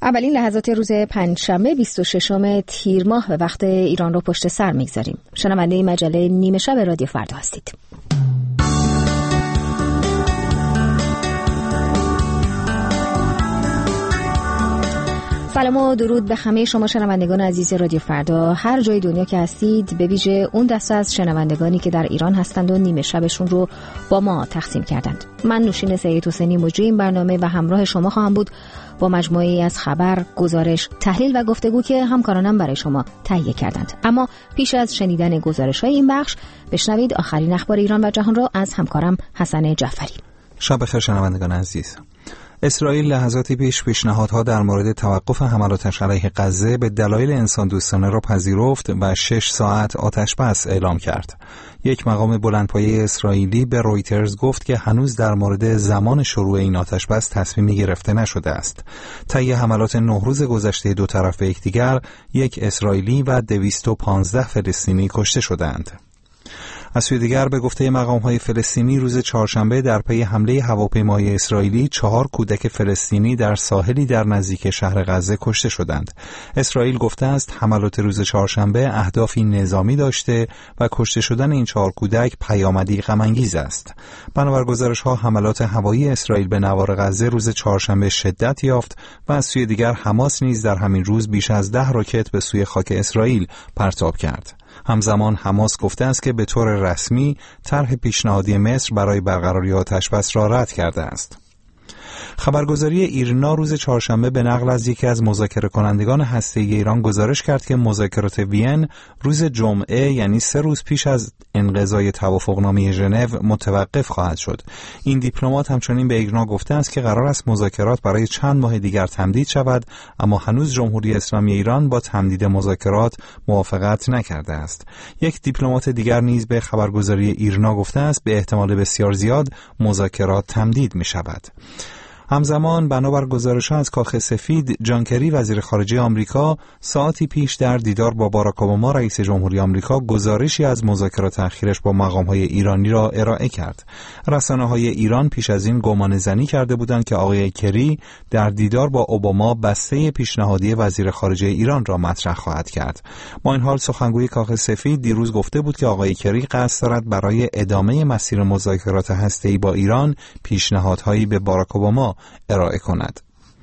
اولین لحظات روز پنجشنبه 26 تیر ماه به وقت ایران رو پشت سر میگذاریم. شنونده مجله نیمه شب رادیو فردا هستید. سلام و درود به همه شما شنوندگان عزیز رادیو فردا، هر جای دنیا که هستید، به ویژه اون دسته از شنوندگانی که در ایران هستند و نیمه شبشون رو با ما تقسیم کردند. من نوشین سید حسینی مجری این برنامه و همراه شما خواهم بود با مجموعه‌ای از خبر، گزارش، تحلیل و گفتگو که همکارانم برای شما تهیه کردند. اما پیش از شنیدن گزارش‌های این بخش، بشنوید آخرین اخبار ایران و جهان را از همکارم حسن جعفری. شب بخیر شنوندگان عزیز. اسرائیل لحظاتی پیش پیشنهادها در مورد توقف حملاتش علیه غزه به دلایل انسان دوستانه را پذیرفت و 6 ساعت آتش بس اعلام کرد. یک مقام بلندپایه اسرائیلی به رویترز گفت که هنوز در مورد زمان شروع این آتش بس تصمیمی گرفته نشده است. طی حملات 9 روز گذشته دو طرف به یکدیگر، یک اسرائیلی و 215 فلسطینی کشته شدند. از سوی دیگر به گفته مقام‌های فلسطینی، روز چهارشنبه در پی حمله هواپیمای اسرائیلی 4 کودک فلسطینی در ساحلی در نزدیک شهر غزه کشته شدند. اسرائیل گفته است حملات روز چهارشنبه اهدافی نظامی داشته و کشته شدن این 4 کودک پیامدی غم‌انگیز است. بنابر گزارش‌ها حملات هوایی اسرائیل به نوار غزه روز چهارشنبه شدت یافت و از سوی دیگر حماس نیز در همین روز بیش از 10 راکت به سوی خاک اسرائیل پرتاب کرد. همزمان حماس گفته است که به طور رسمی طرح پیشنهادی مصر برای برقراری آتش‌بس را رد کرده است. خبرگزاری ایرنا روز چهارشنبه به نقل از یکی از مذاکره کنندگان هسته‌ای ایران گزارش کرد که مذاکرات وین روز جمعه، یعنی 3 روز پیش از انقضای توافقنامه ژنو، متوقف خواهد شد. این دیپلمات همچنین به ایرنا گفته است که قرار است مذاکرات برای چند ماه دیگر تمدید شود، اما هنوز جمهوری اسلامی ایران با تمدید مذاکرات موافقت نکرده است. یک دیپلمات دیگر نیز به خبرگزاری ایرنا گفته است به احتمال بسیار زیاد مذاکرات تمدید می شود. همزمان بنابر گزارش‌ها از کاخ سفید، جان کری وزیر خارجه آمریکا ساعتی پیش در دیدار با باراک اوباما رئیس جمهوری آمریکا گزارشی از مذاکرات اخیرش با مقام‌های ایرانی را ارائه کرد. رسانه‌های ایران پیش از این گمانه‌زنی کرده بودند که آقای کری در دیدار با اوباما بسته پیشنهادی وزیر خارجه ایران را مطرح خواهد کرد. با این حال سخنگوی کاخ سفید دیروز گفته بود که آقای کری قصد دارد برای ادامه مسیر مذاکرات هسته‌ای با ایران پیشنهادهایی به باراک اوباما ارائه کند.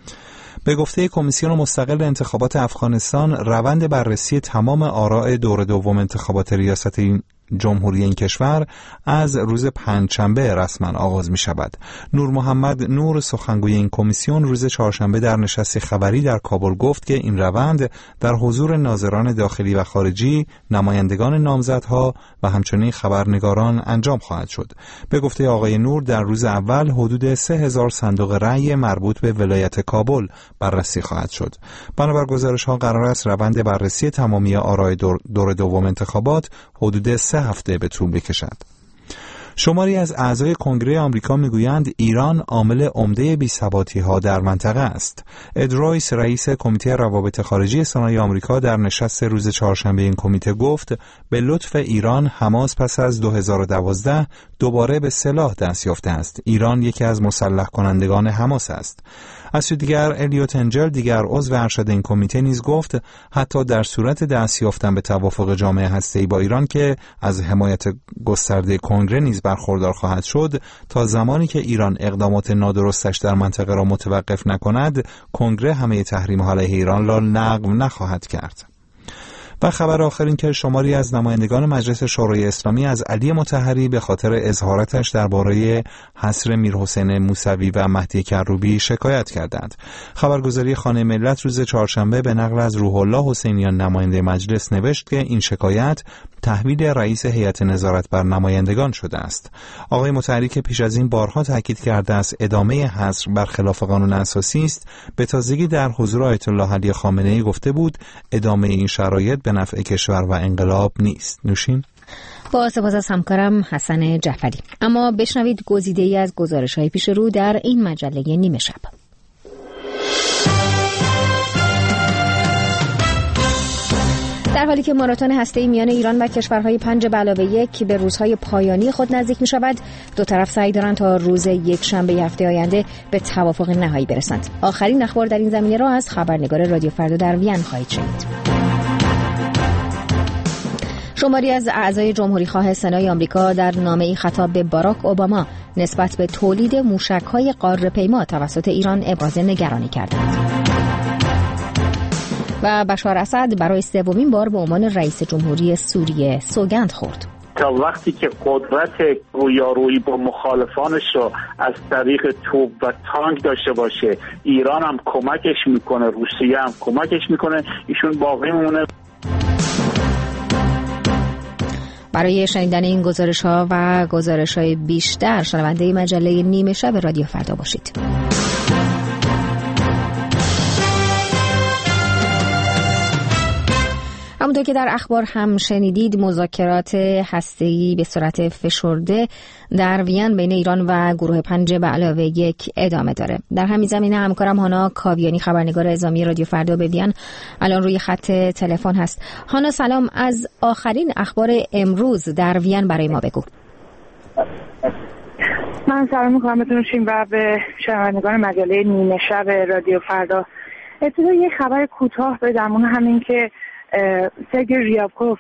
به گفته کمیسیون مستقل انتخابات افغانستان، روند بررسی تمام آراء دور دوم انتخابات ریاست جمهوری این کشور از روز پنجشنبه رسما آغاز می شود. نور محمد نور، سخنگوی این کمیسیون، روز چهارشنبه در نشست خبری در کابل گفت که این روند در حضور ناظران داخلی و خارجی، نمایندگان نامزدها و همچنین خبرنگاران انجام خواهد شد. به گفته آقای نور، در روز اول حدود 3000 صندوق رأی مربوط به ولایت کابل بررسی خواهد شد. بنابر گزارش‌ها قرار است روند بررسی تمامی آراء دور دوم انتخابات حدود 3 هفته به طول بکشد. شماری از اعضای کنگره آمریکا میگویند ایران عامل عمده بی‌ثباتی‌ها در منطقه است. اد رویس، رئیس کمیته روابط خارجی سنای آمریکا، در نشست روز چهارشنبه این کمیته گفت به لطف ایران حماس پس از 2012 دوباره به سلاح دست یافته است. ایران یکی از مسلح کنندگان حماس است. از سوی دیگر الیوت انجل، دیگر عضو ارشد این کمیته، نیز گفت حتی در صورت دست یافتن به توافق جامعه هسته‌ای با ایران که از حمایت گسترده کنگره نیز برخوردار خواهد شد، تا زمانی که ایران اقدامات نادرستش در منطقه را متوقف نکند، کنگره همه تحریم‌ها علیه ایران را لغو نخواهد کرد. و خبر آخر این که شماری از نمایندگان مجلس شورای اسلامی از علی مطهری به خاطر اظهاراتش درباره حصر میرحسین موسوی و مهدی کروبی شکایت کردند. خبرگزاری خانه ملت روز چهارشنبه به نقل از روح الله حسینیان، نماینده مجلس، نوشت که این شکایت تحویل رئیس هیئت نظارت بر نمایندگان شده است. آقای مطهری که پیش از این بارها تاکید کرده است ادامه حصر برخلاف قانون اساسی است، به تازگی در حضور آیت الله علی خامنه‌ای گفته بود ادامه این شرایط به نفع کشور و انقلاب نیست. نوشین. با سپاس از همکارم حسن جعفری. اما بشنوید گزیده‌ای از گزارش‌های پیش رو در این مجله نیمه شب. در حالی که ماراتون هسته‌ای میان ایران و کشورهای 5+1 به روزهای پایانی خود نزدیک می شود، دو طرف سعی دارند تا روز یکشنبه هفته آینده به توافق نهایی برسند. آخرین اخبار در این زمینه را از خبرنگار رادیو فردا در وین خواهید شنید. شماری از اعضای جمهوریخواه سنای آمریکا در نامه‌ای خطاب به باراک اوباما نسبت به تولید موشک‌های قاره‌پیما توسط ایران ابراز نگرانی کردند. و بشار اسد برای سومین بار به عنوان رئیس جمهوری سوریه سوگند خورد. تا وقتی که قدرت رویارویی با مخالفانش رو از طریق توپ و تانک داشته باشه، ایران هم کمکش میکنه، روسیه هم کمکش میکنه، ایشون باقی میمونه. برای شنیدن این گزارش‌ها و گزارش‌های بیشتر شنونده مجله نیمه شب رادیو فردا باشید. همونطور که در اخبار هم شنیدید، مذاکرات هسته‌ای به صورت فشرده در وین بین ایران و گروه 5+1 ادامه داره. در همین زمینه همکارم هانا کاویانی، خبرنگار اعزامی رادیو فردا به وین، الان روی خط تلفن هست. هانا سلام، از آخرین اخبار امروز در وین برای ما بگو. من سلام می‌کنم بهتون و به شنوندگان مجله نیمه شب رادیو فردا. ابتدا یه خبر کوتاه در مورد همین که سرگئی ریابکوف،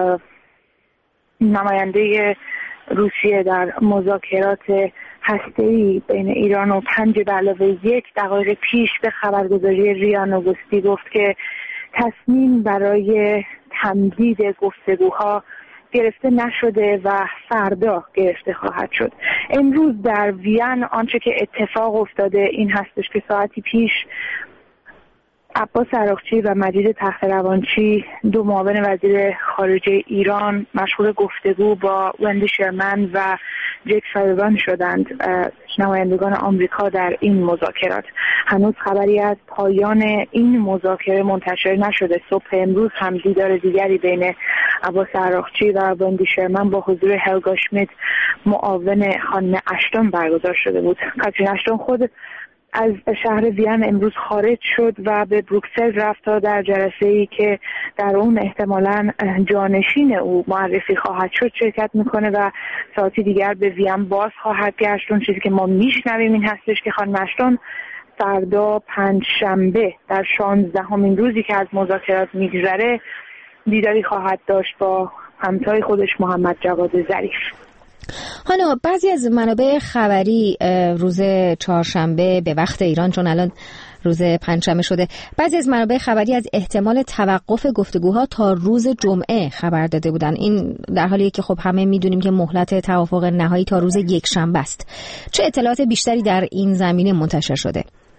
نماینده روسیه در مذاکرات هسته‌ای بین ایران و 5+1 دقایق پیش به خبرگزاری ریا نووستی گفت که تصمیم برای تمدید گفتگوها گرفته نشده و فردا گرفته خواهد شد. امروز در وین آنچه که اتفاق افتاده این هستش که ساعتی پیش عباس عراقچی و مجید تخت‌روانچی، دو معاون وزیر خارجه ایران، مشغول گفتگو با وندی شرمن و جک سالیوان شدند، نمایندگان آمریکا در این مذاکرات. هنوز خبری از پایان این مذاکره منتشر نشده. صبح امروز هم دیدار دیگری بین عباس عراقچی و وندی شرمن با حضور هلگا شمیت، معاون خانم اشتون، برگزار شده بود. کاترین اشتون خود از شهر وین امروز خارج شد و به بروکسل رفت تا در جلسه‌ای که در اون احتمالاً جانشین او معرفی خواهد شد شرکت میکنه و ساعتی دیگر به وین باز خواهد گشت. اون چیزی که ما میشنویم این هستش که خانم اشتون فردا پنجشنبه در 16مین روزی که از مذاکرات میگذره دیداری خواهد داشت با همتای خودش محمد جواد ظریف. حالا بعضی از منابع خبری روز چهارشنبه به وقت ایران، چون الان روز پنجشنبه شده، بعضی از منابع خبری از احتمال توقف گفتگوها تا روز جمعه خبر داده بودن. این در حالی که خب همه میدونیم که مهلت توافق نهایی تا روز یکشنبه است. چه اطلاعات بیشتری در این زمینه منتشر شده؟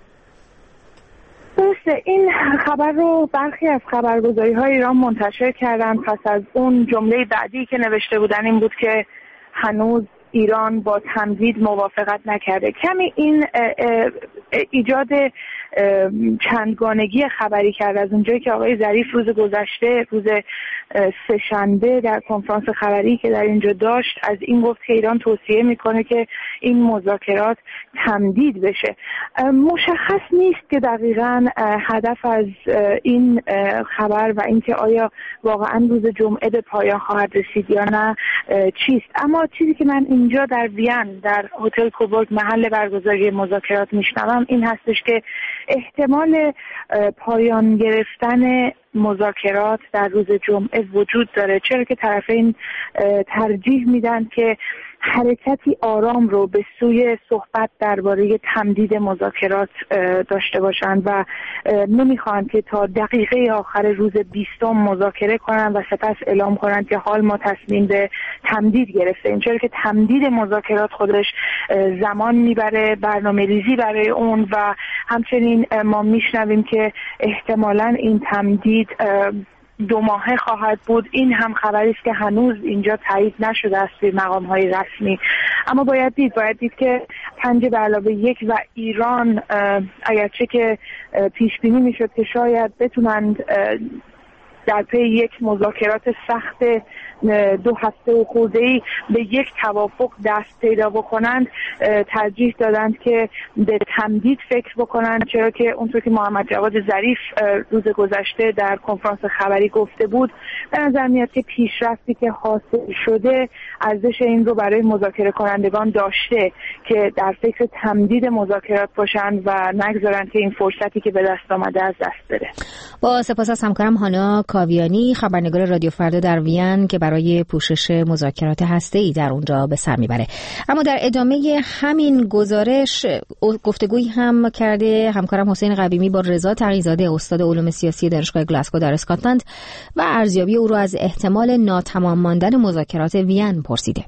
درسته، این خبر رو برخی از خبرگزاری‌های ایران منتشر کردن. پس از اون جمله بعدی که نوشته بودن این بود که هنوز ایران با تمدید موافقت نکرده. کمی این ایجاد چندگانگی خبری کرد از اونجایی که آقای ظریف روز گذشته، روز سه‌شنبه، در کنفرانس خبری که در اینجا داشت از این گفت که ایران توصیه میکنه که این مذاکرات تمدید بشه. مشخص نیست که دقیقاً هدف از این خبر و اینکه آیا واقعاً روز جمعه به پایان خواهد رسید یا نه چیست. اما چیزی که من اینجا در وین در هتل کوبورگ محل برگزاری مذاکرات میشنوم این هستش که احتمال پایان گرفتن مذاکرات در روز جمعه وجود داره، چرا که طرفین ترجیح میدن که حرکتی آرام رو به سوی صحبت درباره تمدید مذاکرات داشته باشند و نمیخوان که تا دقیقه آخر روز 20 مذاکره کنن و سپس اعلام کنن که حال ما تصمیم به تمدید گرفتیم، چرا که تمدید مذاکرات خودش زمان میبره، برنامه ریزی برای اون و همچنین ما میشنویم که احتمالاً این تمدید 2 ماهه خواهد بود. این هم خبری است که هنوز اینجا تایید نشده است به مقام‌های رسمی، اما باید دید که 5+1 و ایران اگرچه که پیش بینی میشد که شاید بتونند در پی یک مذاکرات سخت 2 هفته و خورده‌ای به یک توافق دست پیدا بکنند ترجیح دادند که به تمدید فکر بکنند، چرا که اونطور که محمد جواد ظریف روز گذشته در کنفرانس خبری گفته بود به نظر میاد که پیشرفتی که حاصل شده ارزش این رو برای مذاکره کنندگان داشته که در فکر تمدید مذاکرات باشند و نگذارند که این فرصتی که به دست آمده از دست بره. با سپاس از همکارم هانا کاویانی، خبرنگار رادیو فردا در وین که برای پوشش مذاکرات هسته‌ای در اونجا به سر میبره. اما در ادامه همین گزارش گفتگویی هم کرده همکارم حسین قویمی با رضا تقی‌زاده، استاد علوم سیاسی دانشگاه گلاسگو در اسکاتلند و ارزیابی او را از احتمال ناتمام ماندن مذاکرات وین پرسیده.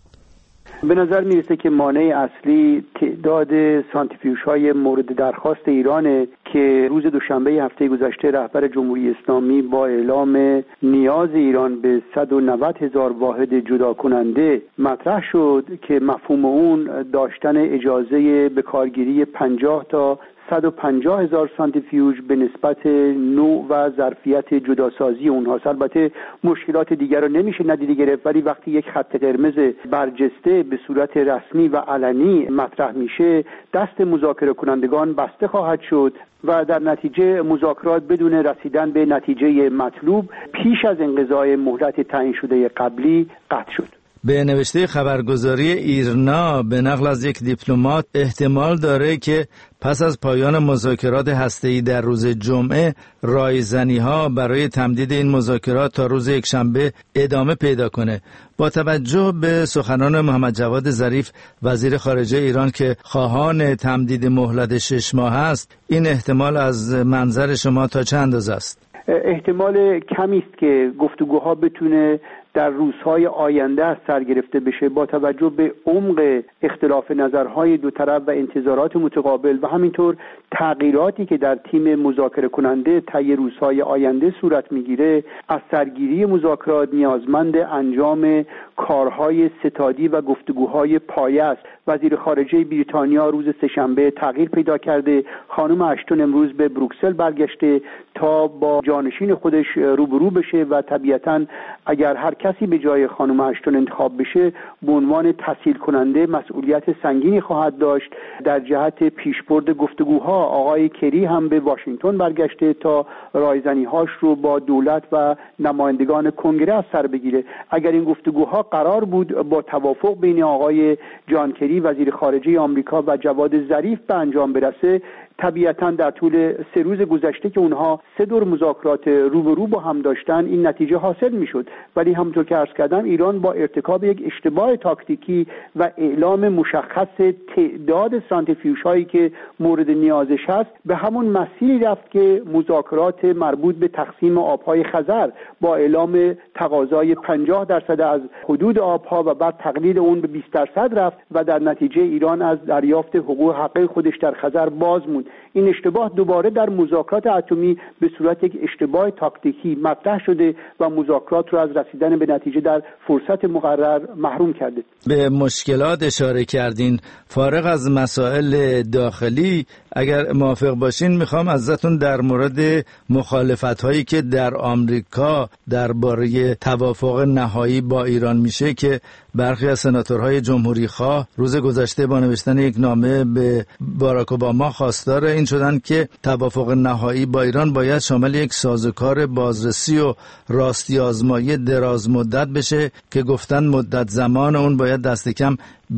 به نظر میرسه که مانع اصلی تعداد سانتریفیوژهای مورد درخواست ایرانه که روز دوشنبه هفته گذشته رهبر جمهوری اسلامی با اعلام نیاز ایران به 190,000 واحد جدا کننده مطرح شد که مفهوم اون داشتن اجازه به کارگیری 50 تا 150,000 سانتریفیوژ به نسبت نوع و ظرفیت جداسازی اونها. البته مشکلات دیگر رو نمیشه ندیده گرفت، ولی وقتی یک خط قرمز برجسته به صورت رسمی و علنی مطرح میشه دست مذاکره کنندگان بسته خواهد شد و در نتیجه مذاکرات بدون رسیدن به نتیجه مطلوب پیش از انقضای مهلت تعیین شده قبلی قطع شد. به نوشته خبرگزاری ایرنا به نقل از یک دیپلمات احتمال داره که پس از پایان مذاکرات هسته‌ای در روز جمعه رایزنی‌ها برای تمدید این مذاکرات تا روز یکشنبه ادامه پیدا کنه. با توجه به سخنان محمد جواد ظریف وزیر خارجه ایران که خواهان تمدید مهلت 6 ماه است، این احتمال از منظر شما تا چند اندازه است؟ احتمال کمی است که گفتگوها بتونه در روزهای آینده از سر گرفته بشه با توجه به عمق اختلاف نظرهای دو طرف و انتظارات متقابل و همینطور تغییراتی که در تیم مذاکره کننده طی روزهای آینده صورت میگیره. از سرگیری مذاکرات نیازمند انجام کارهای ستادی و گفتگوهای پایه است. وزیر خارجه بریتانیا روز سه‌شنبه تغییر پیدا کرده. خانم اشتون امروز به بروکسل برگشته تا با جانشین خودش روبرو بشه و طبیعتاً اگر هر کسی به جای خانم اشتون انتخاب بشه به عنوان تسهیل کننده مسئولیت سنگینی خواهد داشت در جهت پیشبرد گفتگوها. آقای کری هم به واشنگتن برگشته تا رایزنی‌هاش رو با دولت و نمایندگان کنگره سر بگیره. اگر این گفتگوها قرار بود با توافق بین آقای جان کری وزیر خارجه آمریکا و جواد ظریف به انجام برسه، طبیعتاً در طول 3 روز گذشته که اونها 3 دور مذاکرات روبرو با هم داشتن این نتیجه حاصل میشد. ولی همونطور که عرض کردم ایران با ارتکاب یک اشتباه تاکتیکی و اعلام مشخص تعداد سانتریفیوژهایی که مورد نیازش هست به همون مسیری رفت که مذاکرات مربوط به تقسیم آبهای خزر با اعلام تقاضای 50% از حدود آبها و بعد تقلیل اون به 20% رفت و در نتیجه ایران از دریافت حقوق حقیقی خودش در خزر باز موند. این اشتباه دوباره در مذاکرات اتمی به صورت یک اشتباه تاکتیکی مطرح شده و مذاکرات را از رسیدن به نتیجه در فرصت مقرر محروم کرده. به مشکلات اشاره کردین. فارغ از مسائل داخلی اگر موافق باشین میخوام ازتون در مورد مخالفت‌هایی که در آمریکا درباره توافق نهایی با ایران میشه که برخی از سناتورهای جمهوری خواه روز گذشته با نوشتن یک نامه به باراک اوباما خواستار این شدن که توافق نهایی با ایران باید شامل یک سازوکار بازرسی و راستی آزمایی دراز مدت بشه که گفتن مدت زمان اون باید دست کم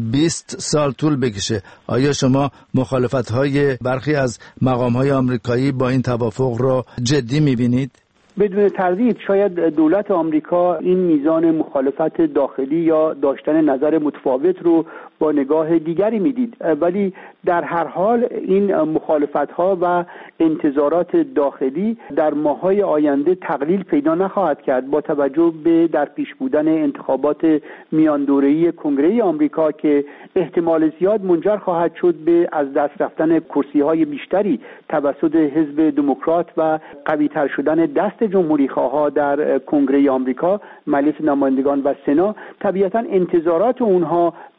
20 سال طول بکشه. آیا شما مخالفت‌های برخی از مقام‌های آمریکایی با این توافق رو جدی می‌بینید؟ بدون تردید شاید دولت آمریکا این میزان مخالفت داخلی یا داشتن نظر متفاوت رو با نگاه دیگری میدید، ولی در هر حال این مخالفت‌ها و انتظارات داخلی در ماه‌های آینده تقلیل پیدا نخواهد کرد با توجه به در پیش بودن انتخابات میان دوره‌ای کنگره آمریکا که احتمال زیاد منجر خواهد شد به از دست رفتن کرسی‌های بیشتری توسط حزب دموکرات و قوی‌تر شدن دست جمهوری‌خواها در کنگره آمریکا، مجلس نمایندگان و سنا. طبیعتاً انتظارات اونها برای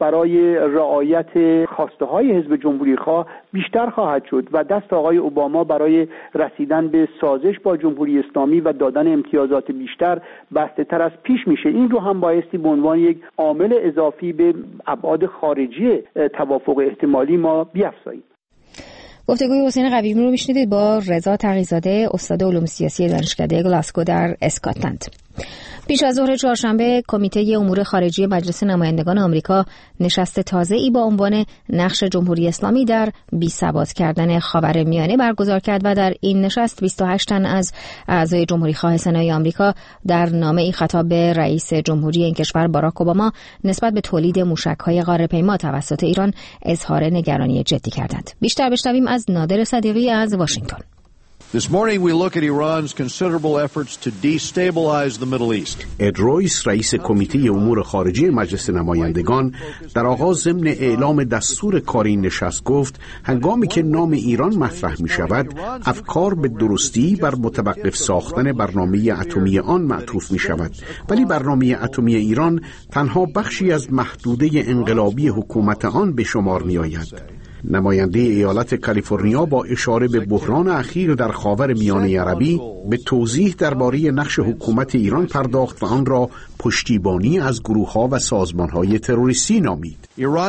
رعایت خواسته های حزب جمهوری خواه بیشتر خواهد شد و دست آقای اوباما برای رسیدن به سازش با جمهوری اسلامی و دادن امتیازات بیشتر بسته تر از پیش میشه. این رو هم بایستی به عنوان یک عامل اضافی به ابعاد خارجی توافق احتمالی ما بیفزاییم. گفتگوی حسین قویمی رو میشنیدید با رضا تقی‌زاده، استاد علوم سیاسی دانشکده گلاسگو در اسکاتلند. پیش از ظهر چهارشنبه کمیته امور خارجی مجلس نمایندگان آمریکا نشست تازه‌ای با عنوان نقش جمهوری اسلامی در بی‌ثبات کردن خاورمیانه برگزار کرد و در این نشست 28 تن از اعضای جمهوری خواه سنای آمریکا در نامه‌ای خطاب به رئیس جمهوری این کشور باراک اوباما نسبت به تولید موشک‌های غاره‌پیما توسط ایران اظهار نگرانی جدی کردند. بیشتر بشنویم از نادر صدیقی از واشنگتن. This morning we look at Iran's considerable efforts to destabilize the Middle East. اد رویس رئیس کمیته امور خارجی مجلس نمایندگان در آغاز ضمن اعلام دستور کاری نشست گفت هنگامی که نام ایران مطرح می شود افکار به درستی بر متوقف ساختن برنامه اتمی آن معطوف می شود، ولی برنامه اتمی ایران تنها بخشی از محدوده انقلابی حکومت آن به شمار می آید. نماینده ایالت کالیفرنیا با اشاره به بحران اخیر در خاورمیانه عربی به توضیح درباره نقش حکومت ایران پرداخت و آن را پشتیبانی از گروه‌ها و سازمان‌های تروریستی نامید.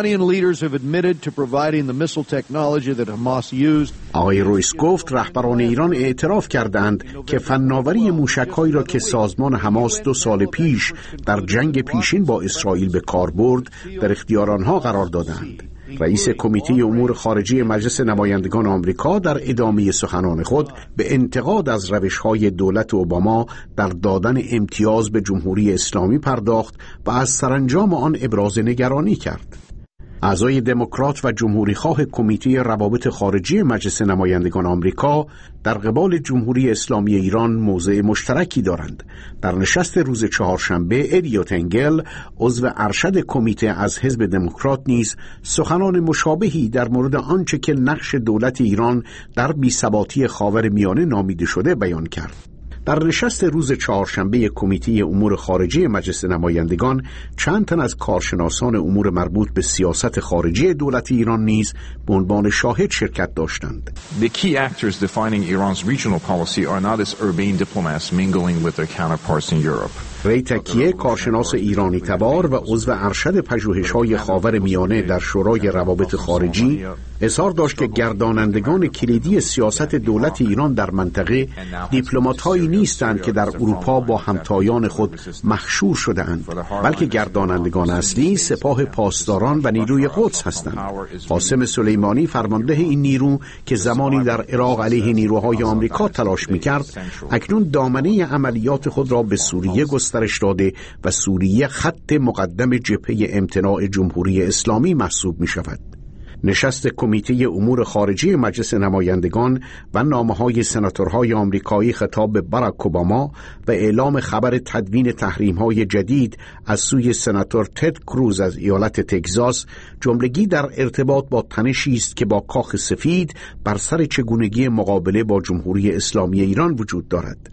آقای رویس گفت رهبران ایران اعتراف کردند که فناوری موشک‌هایی را که سازمان حماس 2 سال پیش در جنگ پیشین با اسرائیل به کار برد در اختیار آنها قرار دادند. رئیس کمیته امور خارجی مجلس نمایندگان آمریکا در ادامه سخنان خود به انتقاد از روش‌های دولت اوباما در دادن امتیاز به جمهوری اسلامی پرداخت و از سرانجام آن ابراز نگرانی کرد. اعضای دموکرات و جمهوری خواه کمیته روابط خارجی مجلس نمایندگان آمریکا در قبال جمهوری اسلامی ایران موضع مشترکی دارند. در نشست روز چهارشنبه الیوت انگل عضو ارشد کمیته از حزب دموکرات نیز سخنان مشابهی در مورد آنچه که نقش دولت ایران در بی‌ثباتی خاورمیانه نامیده شده بیان کرد. در نشست روز چهارشنبه کمیته امور خارجی مجلس نمایندگان چند تن از کارشناسان امور مربوط به سیاست خارجی دولت ایران نیز به عنوان شاهد شرکت داشتند. The key actors defining Iran's regional policy are not its urbane diplomats mingling with their counterparts in Europe. ری تکیه کارشناس ایرانی تبار و عضو ارشد پژوهش‌های خاورمیانه در شورای روابط خارجی اظهار داشت که گردانندگان کلیدی سیاست دولت ایران در منطقه دیپلمات‌هایی نیستند که در اروپا با همتایان خود مخشور شده‌اند، بلکه گردانندگان اصلی سپاه پاسداران و نیروی قدس هستند. قاسم سلیمانی فرمانده این نیرو که زمانی در عراق علیه نیروهای آمریکا تلاش می‌کرد، اکنون دامنه عملیات خود را به سوریه گسترش داده و سوریه خط مقدم جبهه امتناع جمهوری اسلامی محسوب می شود. نشست کمیته امور خارجی مجلس نمایندگان و نامه‌های سناتورهای آمریکایی خطاب به باراک اوباما و اعلام خبر تدوین تحریم‌های جدید از سوی سناتور تد کروز از ایالت تگزاس جملگی در ارتباط با تنشی است که با کاخ سفید بر سر چگونگی مقابله با جمهوری اسلامی ایران وجود دارد.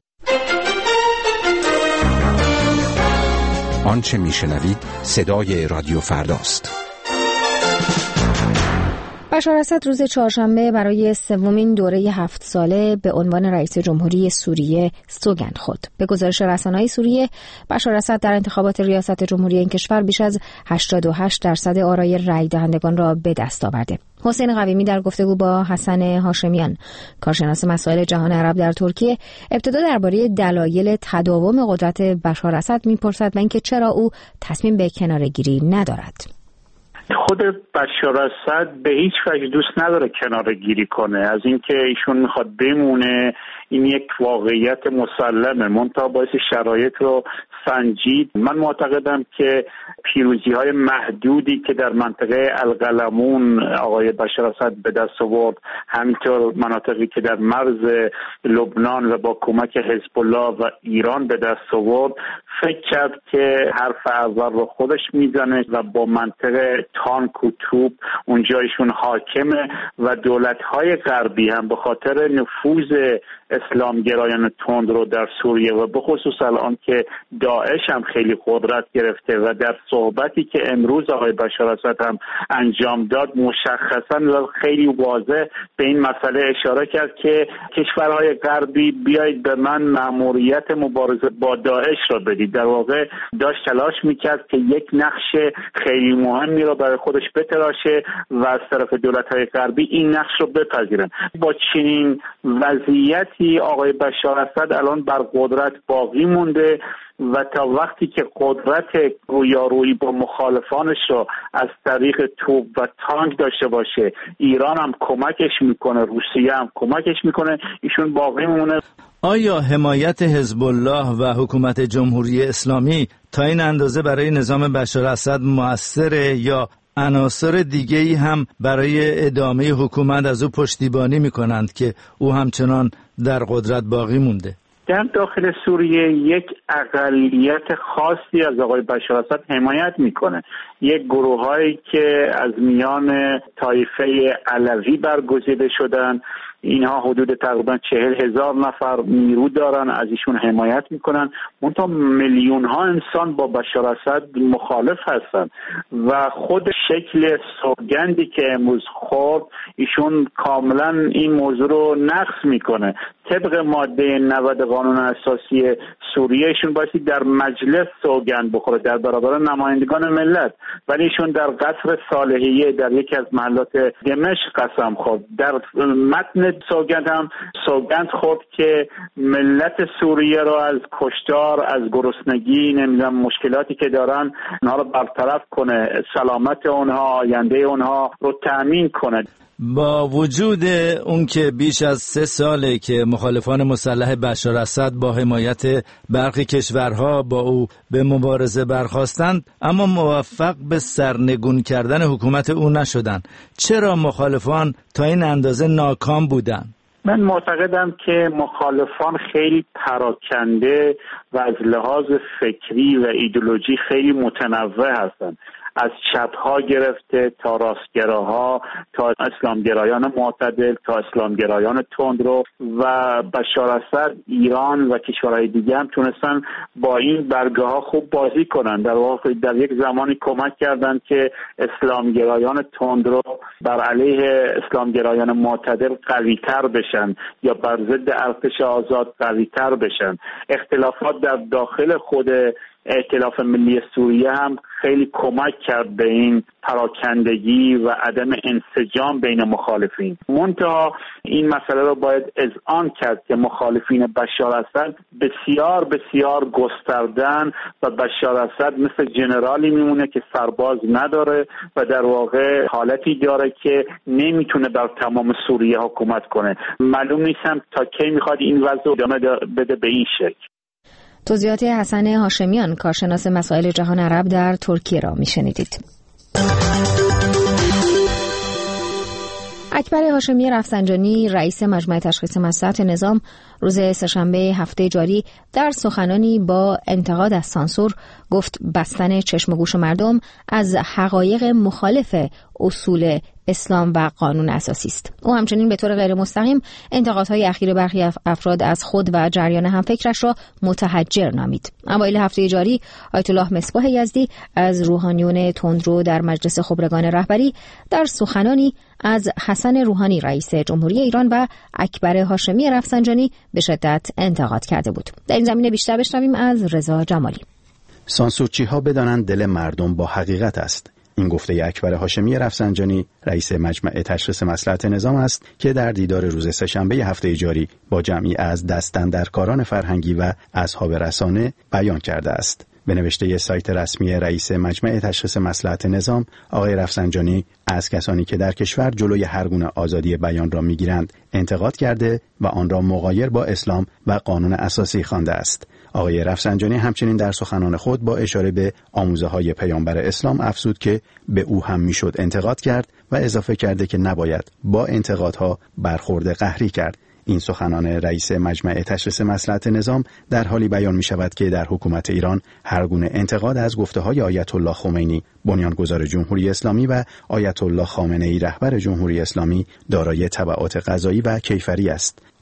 آنچه میشنوید صدای رادیو فرداست. بشار اسد روز چهارشنبه برای 3مین دوره 7 ساله به عنوان رئیس جمهوری سوریه سوگند خورد. به گزارش رسانه‌های سوریه، بشار اسد در انتخابات ریاست جمهوری این کشور بیش از 88% آرای رای دهندگان را به دست آورده. حسین قویمی در گفتگو با حسن هاشمیان، کارشناس مسائل جهان عرب در ترکیه، ابتدا درباره دلایل تداوم قدرت بشار اسد می‌پرسد و اینکه چرا او تصمیم به کناره‌گیری ندارد. خود بشار اسد به هیچ وجه دوست نداره کناره‌گیری کنه. از اینکه ایشون میخواد بمونه این یک واقعیت مسلمه، منتها باعث شرایط رو سنجید. من معتقدم که پیروزی‌های محدودی که در منطقه القلمون آقای بشار اسد به دست آورد، همینطور مناطقی که در مرز لبنان و با کمک حزب الله و ایران به دست آورد، فکر کرد که حرف اول رو خودش میزنه و با منطقه تانک و توپ اونجا ایشون حاکمه و دولت‌های غربی هم به خاطر نفوذ اسلامگرایان تندرو در سوریه و به خصوص الان که داعش هم خیلی قدرت گرفته و در صحبتی که امروز آقای بشار اسد هم انجام داد مشخصا و خیلی واضح به این مسئله اشاره کرد که کشورهای غربی بیایید به من مأموریت مبارزه با داعش را بدید. در واقع داشت تلاش میکرد که یک نقش خیلی مهمی را برای خودش بتراشه و از طرف دولت‌های غربی این نقش رو بپذیرن. با چنین وضعیتی آقای بشار اسد الان بر قدرت باقی مونده و تا وقتی که قدرت رویارویی با مخالفانش رو از طریق توپ و تانک داشته باشه، ایران هم کمکش میکنه، روسیه هم کمکش میکنه، ایشون باقی مونه. آیا حمایت حزب الله و حکومت جمهوری اسلامی تا این اندازه برای نظام بشار اسد مؤثره یا عناصر دیگه‌ای هم برای ادامه حکومت از او پشتیبانی میکنند که او همچنان در قدرت باقی مونده؟ در داخل سوریه یک اقلیت خاصی از آقای بشار اسد حمایت میکنه. یک گروهایی که از میان طایفه علوی برگزیده شدن، اینها حدود تقریبا 40,000 نفر نیرو دارن، از ایشون حمایت میکنن. منتها میلیون ها انسان با بشار اسد مخالف هستن و خود شکل سوگندی که امروز خورد ایشون کاملا این موضوع رو نقض میکنه. طبق ماده 90 قانون اساسی سوریه ایشون بایستی در مجلس سوگند بخوره در برابر نمایندگان ملت، ولی ایشون در قصر صالحیه در یکی از محلات دمشق قسم خورد. در متن سوگند هم سوگند خورد که ملت سوریه رو از کشتار، از گرسنگی، نمیدونم مشکلاتی که دارن اونها رو برطرف کنه، سلامت اونها، آینده اونها رو تأمین کنه. با وجود اون که بیش از 3 ساله که مخالفان مسلح بشار اسد با حمایت برخی کشورها با او به مبارزه برخاستند، اما موفق به سرنگون کردن حکومت او نشدند. چرا مخالفان تا این اندازه ناکام بودند؟ من معتقدم که مخالفان خیلی پراکنده و از لحاظ فکری و ایدئولوژی خیلی متنوع هستند. از چپ‌ها گرفته تا راستگراها، تا اسلامگرایان معتدل، تا اسلامگرایان تندرو و بشار اسد، ایران و کشورهای دیگه هم تونستن با این برگه‌ها خوب بازی کنن. در واقع در یک زمانی کمک کردند که اسلامگرایان تندرو بر علیه اسلامگرایان معتدل قوی‌تر بشن یا بر ضد ارتش آزاد قوی‌تر بشن. اختلافات در داخل خود ائتلاف ملی سوریه هم خیلی کمک کرد به این پراکندگی و عدم انسجام بین مخالفین. منتها این مسئله رو باید اذعان کرد که مخالفین بشار اسد بسیار بسیار گستردن و بشار اسد مثل جنرالی میمونه که سرباز نداره و در واقع حالتی داره که نمیتونه بر تمام سوریه حکومت کنه. معلوم نیستم تا کی میخواد این وضع ادامه بده به این شکل. توضیحات حسن هاشمیان، کارشناس مسائل جهان عرب در ترکیه را میشنیدید. اکبر هاشمی رفسنجانی، رئیس مجمع تشخیص مصلحت نظام، روز سه‌شنبه هفته جاری در سخنانی با انتقاد از سانسور گفت بستن چشم و گوش مردم از حقایق مخالف اصول اسلام و قانون اساسی است. او همچنین به طور غیر مستقیم انتقادهای اخیر برخی افراد از خود و جریان همفکرش را متحجر نامید. اوایل هفته جاری آیت الله مصباح یزدی از روحانیون تندرو در مجلس خبرگان رهبری در سخنانی از حسن روحانی رئیس جمهوری ایران و اکبر هاشمی رفسنجانی به شدت انتقاد کرده بود. در این زمینه بیشتر بشنویم از رضا جمالی. سانسورچی‌ها بدانند دل مردم با حقیقت است. این گفته اکبر هاشمی رفسنجانی رئیس مجمع تشخیص مصلحت نظام است که در دیدار روز سه‌شنبه هفته جاری با جمعی از دستاندرکاران فرهنگی و اصحاب رسانه بیان کرده است. به نوشته سایت رسمی رئیس مجمع تشخیص مصلحت نظام، آقای رفسنجانی از کسانی که در کشور جلوی هر گونه آزادی بیان را می‌گیرند انتقاد کرده و آن را مغایر با اسلام و قانون اساسی خوانده است. آقای رفسنجانی همچنین در سخنان خود با اشاره به آموزه‌های پیامبر اسلام افزود که به او هم میشد انتقاد کرد و اضافه کرده که نباید با انتقادها برخورد قهری کرد. این سخنان رئیس مجمع تشخیص مصلحت نظام در حالی بیان می شود که در حکومت ایران هر گونه انتقاد از گفته‌های آیت الله خمینی بنیانگذار جمهوری اسلامی و آیت الله خامنه‌ای رهبر جمهوری اسلامی دارای تبعات قضایی و کیفری است.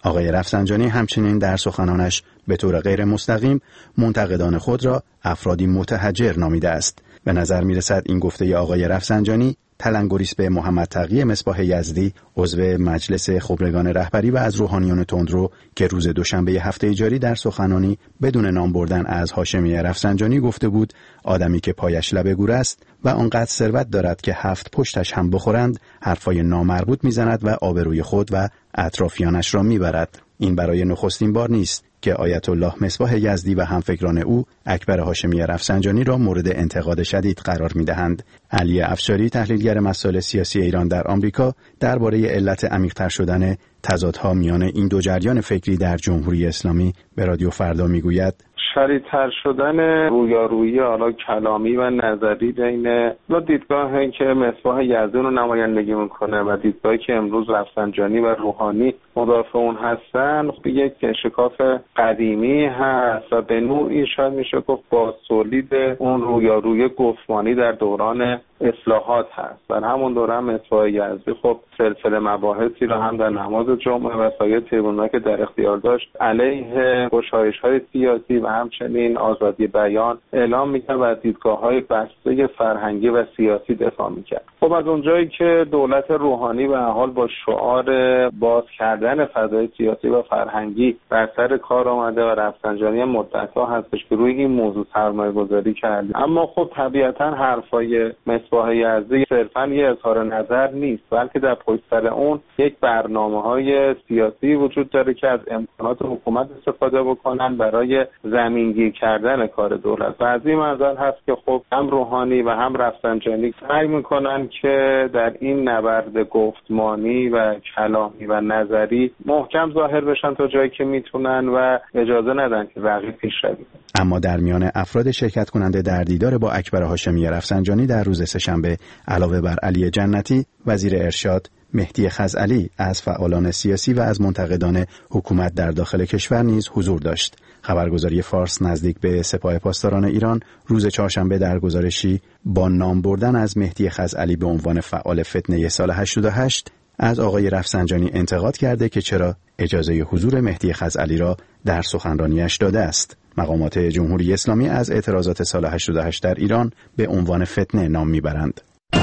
آقای رفسنجانی همچنین در سخنانش به طور غیر مستقیم منتقدان خود را افرادی متحجر نامیده است. به نظر می رسد این گفته آقای رفسنجانی تلنگری است به محمد تقی مصباح یزدی، عضو مجلس خبرگان رهبری و از روحانیون تندرو که روز دوشنبه هفته جاری در سخنانی بدون نام بردن از هاشمی رفسنجانی گفته بود آدمی که پایش لب گور است و آنقدر ثروت دارد که 7 پشتش هم بخورند حرفای نامربوط میزند و آبروی خود و اطرافیانش را میبرد. این برای نخستین بار نیست که آیت الله مصباح یزدی و همفکران او اکبر هاشمی رفسنجانی را مورد انتقاد شدید قرار می‌دهند. علی افشاری تحلیلگر مسائل سیاسی ایران در آمریکا درباره علت عمیق‌تر شدن تضادها میان این دو جریان فکری در جمهوری اسلامی به رادیو فردا میگوید شدیدتر شدن رویارویی حالا کلامی و نظری بین دو دیدگاهی که مصباح یزدی رو نمایندگی میکنه و دیدگاهی که امروز رفسنجانی و روحانی مدافع اون هستن یک شکاف قدیمی هست و به نوعی شاید میشه گفت با تولید اون رویارویی گفتمانی در دوران اصلاحات هست. در همون دوره مصباح یزدی خب سلسله مباحثی رو هم در نماز جمعه و سایر تریبون‌ها که در اختیار داشت علیه گشایش‌های سیاسی و همچنین آزادی بیان اعلام می‌کرد و دیدگاه‌های بسته فرهنگی و سیاسی دفاع می‌کرد. خب از اونجایی که دولت روحانی به حال با شعار باز کردن فضای سیاسی و فرهنگی بر سر کار آمده و رفسنجانی مدت‌ها هستش که روی این موضوع سرمایه‌گذاری کرده، اما خب طبیعتاً حرفای مصباح یزدی صرفاً یه اظهار نظر نیست، بلکه در پشت سر اون یک برنامه‌های سیاسی وجود داره که از امکانات حکومت استفاده بکنن برای زمینگیر کردن کار دولت. و از این منظر هست که خب هم روحانی و هم رفسنجانی سعی میکنن که در این نبرد گفتمانی و کلامی و نظری محکم ظاهر بشن تا جایی که میتونن و اجازه ندن که رقیب پیشروی کنه. اما در میان افراد شرکت کننده در دیدار با اکبر هاشمی رفسنجانی در روز سه‌شنبه علاوه بر علی جنتی، وزیر ارشاد، مهدی خزعلی از فعالان سیاسی و از منتقدان حکومت در داخل کشور نیز حضور داشت. خبرگزاری فارس نزدیک به سپاه پاسداران ایران روز چهارشنبه در گزارشی با نام بردن از مهدی خزعلی به عنوان فعال فتنه سال 88 از آقای رفسنجانی انتقاد کرده که چرا اجازه حضور مهدی خزعلی را در سخنرانیش داده است. مقامات جمهوری اسلامی از اعتراضات سال 88 در ایران به عنوان فتنه نام میبرند.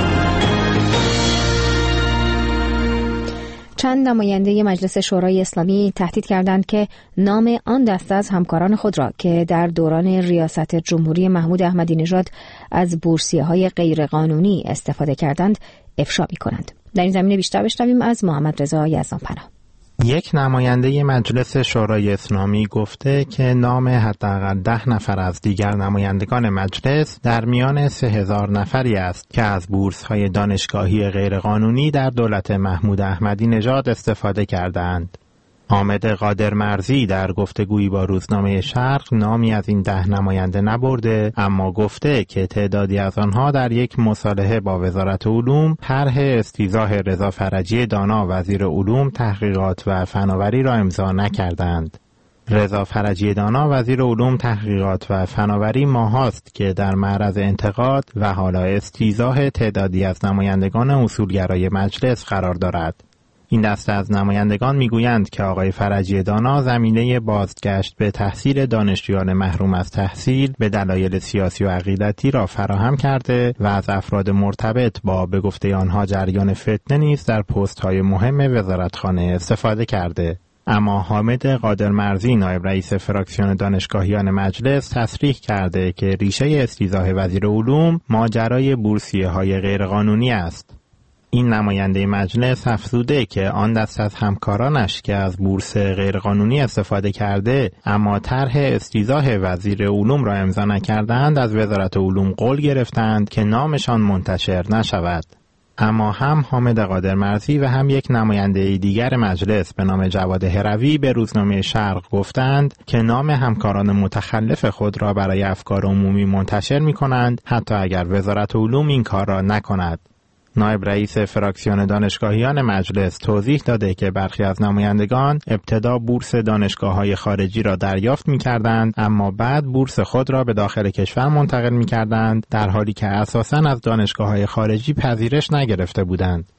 چند نماینده مجلس شورای اسلامی تهدید کردند که نام آن دسته از همکاران خود را که در دوران ریاست جمهوری محمود احمدی نژاد از بورسیه‌های غیرقانونی استفاده کردند افشا می‌کنند. در این زمینه بیشتر بشنویم از محمد رضا یزدانپناه. یک نماینده مجلس شورای اسلامی گفته که نام حداقل 10 نفر از دیگر نمایندگان مجلس در میان 3000 نفری است که از بورس‌های دانشگاهی غیرقانونی در دولت محمود احمدی نژاد استفاده کردند. حامد قادر مرزی در گفتگویی با روزنامه شرق نامی از این 10 نماینده نبرده، اما گفته که تعدادی از آنها در یک مصالحه با وزارت علوم طرح استیضاح رضا فرجی دانا وزیر علوم، تحقیقات و فناوری را امضا نکردند. رضا فرجی دانا وزیر علوم، تحقیقات و فناوری ماهاست که در معرض انتقاد و حالا استیضاح تعدادی از نمایندگان اصولگرای مجلس قرار دارد. این دسته از نمایندگان میگویند که آقای فرجی دانا زمینه بازگشت به تحصیل دانشجویان محروم از تحصیل به دلایل سیاسی و عقیدتی را فراهم کرده و از افراد مرتبط با به گفته آنها جریان فتنه نیز در پست‌های مهم وزارتخانه استفاده کرده. اما حامد قادر مرزی نایب رئیس فراکسیون دانشگاهیان مجلس تصریح کرده که ریشه استیضاح وزیر علوم ماجرای بورسیه‌های غیرقانونی است. این نماینده مجلس افزوده که آن دست از همکارانش که از بورس غیرقانونی استفاده کرده اما طرح استیضاح وزیر علوم را امضا نکردند، از وزارت علوم قول گرفتند که نامشان منتشر نشود. اما هم حامد قادر مرزی و هم یک نماینده دیگر مجلس به نام جواد هروی به روزنامه شرق گفتند که نام همکاران متخلف خود را برای افکار عمومی منتشر می کنند حتی اگر وزارت علوم این کار را نکند. نایب رئیس فراکسیون دانشگاهیان مجلس توضیح داده که برخی از نمایندگان ابتدا بورس دانشگاه‌های خارجی را دریافت می‌کردند اما بعد بورس خود را به داخل کشور منتقل می‌کردند، در حالی که اساساً از دانشگاه‌های خارجی پذیرش نگرفته بودند.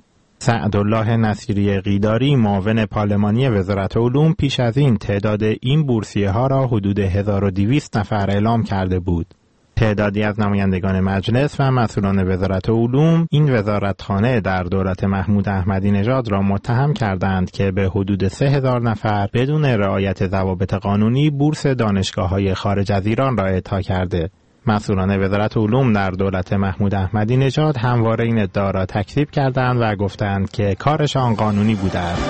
سعدالله نصیری قیداری معاون پارلمانی وزارت علوم پیش از این تعداد این بورسیه‌ها را حدود 1200 نفر اعلام کرده بود. تعدادی از نمایندگان مجلس و مسئولان وزارت علوم این وزارتخانه در دولت محمود احمدی نژاد را متهم کردند که به حدود 3000 نفر بدون رعایت ضوابط قانونی بورس دانشگاه‌های خارج از ایران را اعطا کرده. مسئولان وزارت علوم در دولت محمود احمدی نژاد همواره این ادعا را تکذیب کردند و گفتند که کارشان قانونی بوده است.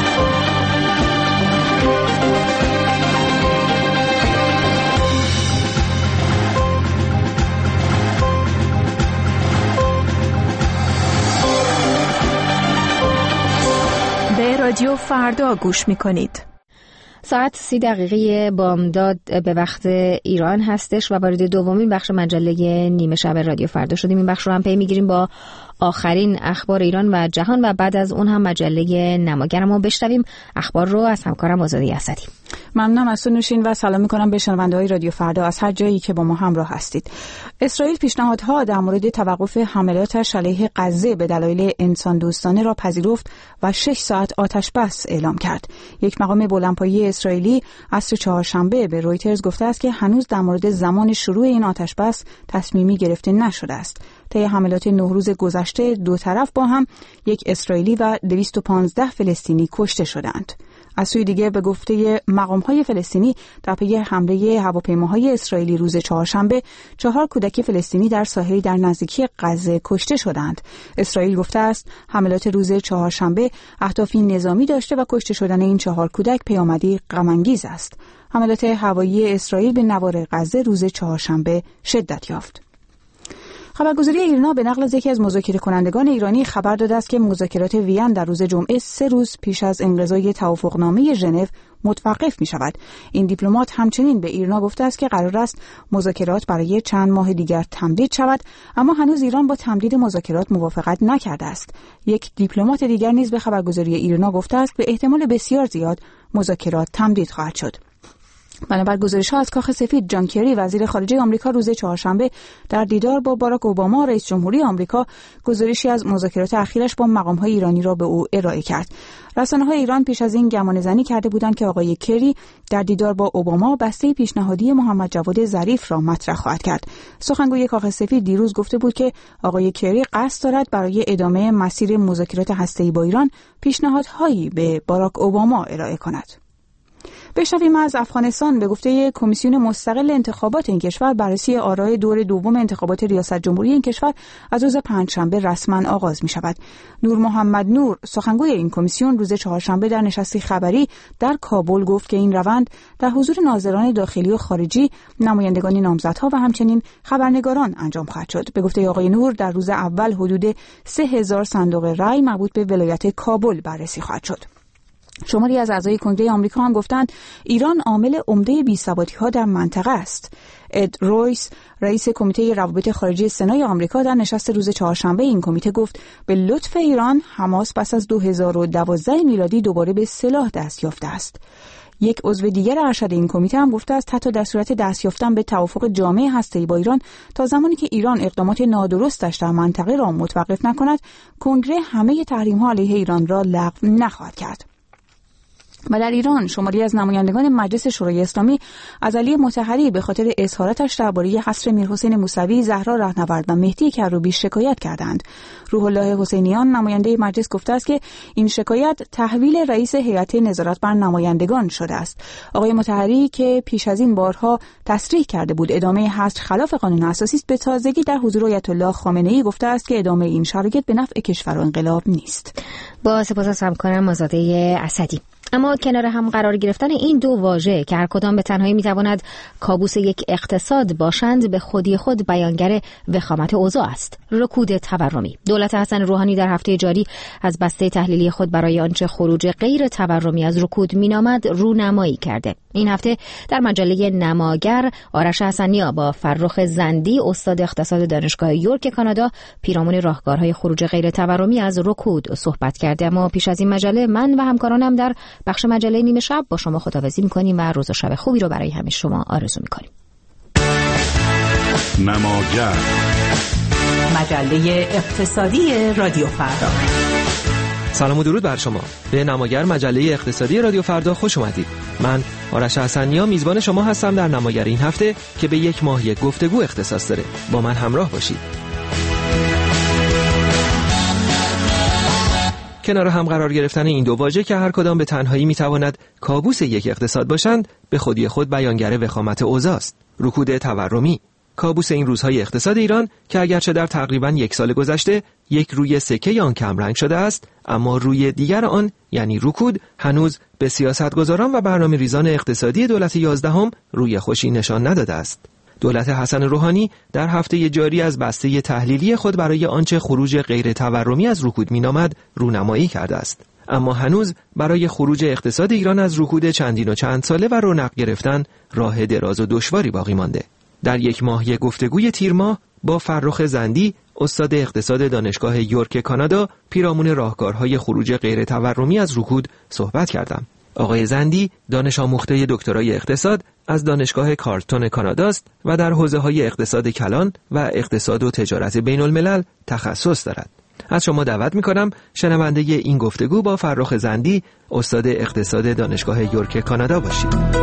به رادیو فردا گوش می‌کنید. ساعت 30 دقیقه بامداد به وقت ایران هستش و وارد دومین بخش مجله نیمه شب رادیو فردا شدیم. این بخش رو هم پی میگیریم با آخرین اخبار ایران و جهان و بعد از اون هم مجله نماگر. ما بشنویم اخبار رو از همکارم آزاده اسدی. ممنونم از تو نوشین و سلام میکنم به شنونده‌های رادیو فردا از هر جایی که با ما همراه هستید. اسرائیل پیشنهادها در مورد توقف حملاتش علیه غزه به دلایل انسان دوستانه را پذیرفت و 6 ساعت آتش بس اعلام کرد. یک مقام بلندپایه اسرائیلی عصر چهارشنبه به رویترز گفته است که هنوز در مورد زمان شروع این آتش بس تصمیمی گرفته نشده است. طی حملات 9 روز گذشته دو طرف با هم یک اسرائیلی و 215 فلسطینی کشته شدند. از سوی دیگر به گفته مقام‌های فلسطینی در پی حمله هواپیماهای اسرائیلی روز چهارشنبه 4 کودک فلسطینی در ساحلی در نزدیکی غزه کشته شدند. اسرائیل گفته است حملات روز چهارشنبه اهدافی نظامی داشته و کشته شدن این 4 کودک پیامدی غم‌انگیز است. حملات هوایی اسرائیل به نوار غزه روز چهارشنبه شدت یافت. خبرگزاری ایرنا به نقل از یکی از مذاکره کنندگان ایرانی خبر داده است که مذاکرات وین در روز جمعه 3 روز پیش از امضای توافقنامه ژنو متوقف می شود. این دیپلمات همچنین به ایرنا گفته است که قرار است مذاکرات برای چند ماه دیگر تمدید شود، اما هنوز ایران با تمدید مذاکرات موافقت نکرده است. یک دیپلمات دیگر نیز به خبرگزاری ایرنا گفته است به احتمال بسیار زیاد مذاکرات تمدید خواهد شد. بنابر گزارش‌ها از کاخ سفید، جان کری وزیر خارجه آمریکا روز چهارشنبه در دیدار با باراک اوباما رئیس جمهوری آمریکا گزارشی از مذاکرات اخیرش با مقام‌های ایرانی را به او ارائه کرد. رسانه‌های ایران پیش از این گمانه‌زنی کرده بودند که آقای کری در دیدار با اوباما بسته پیشنهادی محمد جواد ظریف را مطرح خواهد کرد. سخنگوی کاخ سفید دیروز گفته بود که آقای کری قصد دارد برای ادامه مسیر مذاکرات هسته‌ای با ایران پیشنهادهایی به باراک اوباما ارائه کند. بشنویم از افغانستان. به گفته کمیسیون مستقل انتخابات این کشور بررسی آرای دور دوم انتخابات ریاست جمهوری این کشور از روز پنجشنبه رسما آغاز می شود. نور محمد نور سخنگوی این کمیسیون روز چهارشنبه در نشستی خبری در کابل گفت که این روند در حضور ناظران داخلی و خارجی، نمایندگان نامزدها و همچنین خبرنگاران انجام خواهد شد. به گفته آقای نور در روز اول حدود 3000 صندوق رای مربوط به ولایت کابل بررسی خواهد شد. شماری از اعضای کنگره آمریکا هم گفتند ایران عامل عمده بی‌ثباتی‌ها در منطقه است. اد رویس رئیس کمیته روابط خارجی سنای آمریکا در نشست روز چهارشنبه این کمیته گفت به لطف ایران حماس پس از 2012 میلادی دوباره به سلاح دست یافته است. یک عضو دیگر ارشد این کمیته هم گفته است حتی در صورت دست یافتن به توافق جامع هسته‌ای با ایران، تا زمانی که ایران اقدامات نادرستش در منطقه را متوقف نکند، کنگره همه تحریم‌ها علیه ایران را لغو نخواهد کرد. و در ایران شماری از نمایندگان مجلس شورای اسلامی از علی مطهری به خاطر اظهاراتش درباره حصر میرحسین موسوی، زهرا رهنورد و مهدی کروبی شکایت کردند. روح الله حسینیان نماینده مجلس گفته است که این شکایت تحویل رئیس هیئت نظارت بر نمایندگان شده است. آقای مطهری که پیش از این بارها تصریح کرده بود ادامه حصر خلاف قانون اساسی است، به تازگی در حضور آیت الله خامنه‌ای گفته است که ادامه این شرایط به نفع کشور و انقلاب نیست. با سپاس از همکارم آزاده اسدی. اما کنار هم قرار گرفتن این دو واژه که هر کدام به تنهایی میتواند کابوس یک اقتصاد باشند، به خودی خود بیانگر وخامت اوضاع است. رکود تورمی. دولت حسن روحانی در هفته جاری از بسته تحلیلی خود برای آنچه خروج غیر تورمی از رکود مینامد رونمایی کرده. این هفته در مجله نماگر آرش حسنیا با فرخ زندی استاد اقتصاد دانشگاه یورک کانادا پیرامون راهکارهای خروج غیر تورمی از رکود صحبت کرده. اما پیش از این مجله من و همکارانم در بخش مجله نیمه شب با شما خداحافظی می‌کنیم و روز و شب خوبی رو برای همه شما آرزو می‌کنیم. نماگر، مجله اقتصادی رادیو فردا. سلام و درود بر شما. به نماگر مجله اقتصادی رادیو فردا خوش اومدید. من آرش حسنیا میزبان شما هستم در نماگر این هفته که به یک ماهی گفتگو اختصاص داره. با من همراه باشید. کنار هم قرار گرفتن این دو واژه که هر کدام به تنهایی میتواند کابوس یک اقتصاد باشند، به خودی خود بیانگر وخامت اوضاع است. رکود تورمی، کابوس این روزهای اقتصاد ایران که اگرچه در تقریباً یک سال گذشته یک روی سکه آن کم رنگ شده است، اما روی دیگر آن یعنی رکود هنوز به سیاستگزاران و برنامه‌ریزان اقتصادی دولت 11 روی خوشی نشان نداده است. دولت حسن روحانی در هفته جاری از بسته تحلیلی خود برای آنچه خروج غیر تورمی از رکود مینامد رونمایی کرده است. اما هنوز برای خروج اقتصاد ایران از رکود چندین و چند ساله و رونق گرفتن راه دراز و دشواری باقی مانده. در یک ماهی گفتگوی تیر ماه با فرخ زندی، استاد اقتصاد دانشگاه یورک کانادا، پیرامون راهکارهای خروج غیر تورمی از رکود صحبت کردم. آقای زندی دانش آموخته دکترای اقتصاد از دانشگاه کارلتون کانادا است و در حوزه‌های اقتصاد کلان و اقتصاد و تجارت بین الملل تخصص دارد. از شما دعوت می‌کنم شنونده این گفتگو با فرخ زندی، استاد اقتصاد دانشگاه یورک کانادا باشید.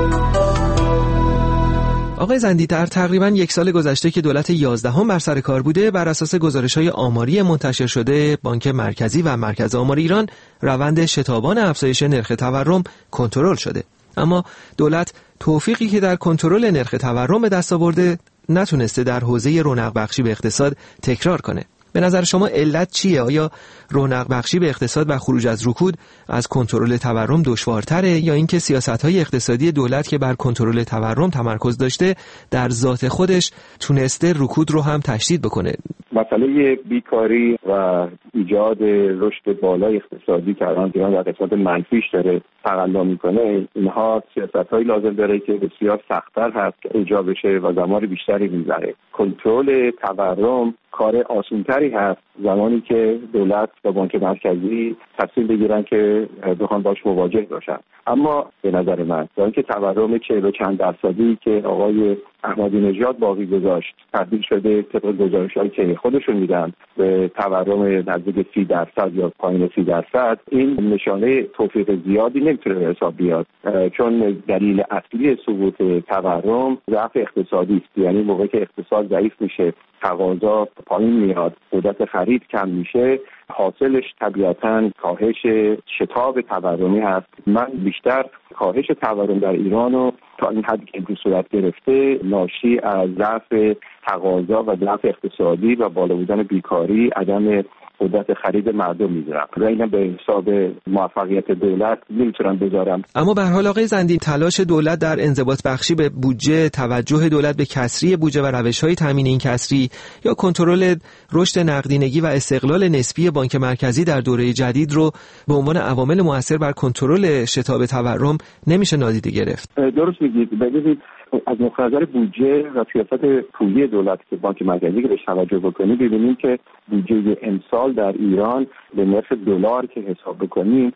آقای زندی، در تقریباً یک سال گذشته که دولت 11 بر سر کار بوده، بر اساس گزارش‌های آماری منتشر شده بانک مرکزی و مرکز آمار ایران، روند شتابان افزایش نرخ تورم کنترل شده. اما دولت توفیقی که در کنترل نرخ تورم به دست آورده نتونسته در حوزه رونق بخشی به اقتصاد تکرار کنه. به نظر شما علت چیه؟ آیا رونق بخشی به اقتصاد و خروج از رکود از کنترل تورم دشوارتره یا اینکه سیاست‌های اقتصادی دولت که بر کنترل تورم تمرکز داشته در ذات خودش تونسته رکود رو هم تشدید بکنه؟ مسئله بیکاری و ایجاد رشد بالای اقتصادی که الان ایران در قسمت منفیش داره تقلا میکنه، اینها سیاست‌های لازم داره که بسیار سخت‌تر هست که اجرا بشه و زمان بیشتری می‌بره. کنترل تورم کار آسان‌تری هست زمانی که دولت و بانک مرکزی تصمیم بگیرن که بخوان باش مواجه باشن. اما به نظر من با اینکه تورم 40 و چند درصدی که آقای احمدی نژاد باقی گذاشت تبدیل شده طبق گزارش‌هایی که خودشون میدن به تورم نزدیک 30% یا پایین 30%، این نشانه توفیق زیادی نمیتونه به حساب بیاد، چون دلیل اصلی سقوط تورم ضعف اقتصادی است. یعنی موقعی که اقتصاد ضعیف میشه، تقاضا پایین میاد، قدرت خرید کم میشه، حاصلش طبیعتاً کاهش شتاب تورمی هست. من بیشتر کاهش تورم در ایران تا این حدی که امروز صورت گرفته ناشی از ضعف تقاضا و ضعف اقتصادی و بالا بودن بیکاری، عدم قدرت خرید مردم میذارم و اینا به حساب موفقیت دولت نمیتونم بذارم. اما به هر حال آقای زندی، تلاش دولت در انضباط بخشی به بودجه، توجه دولت به کسری بودجه و روش‌های تامین این کسری یا کنترل رشد نقدینگی و استقلال نسبی بانک مرکزی در دوره جدید رو به عنوان عوامل مؤثر بر کنترل شتاب تورم نمیشه نادیده گرفت. درست میگید. ببینید از نظر بودجه و سیاست پولی دولت که بانک مرکزی که بهش توجه بکنیم، ببینیم که بودجه امسال در ایران به نرخ دلار که حساب بکنیم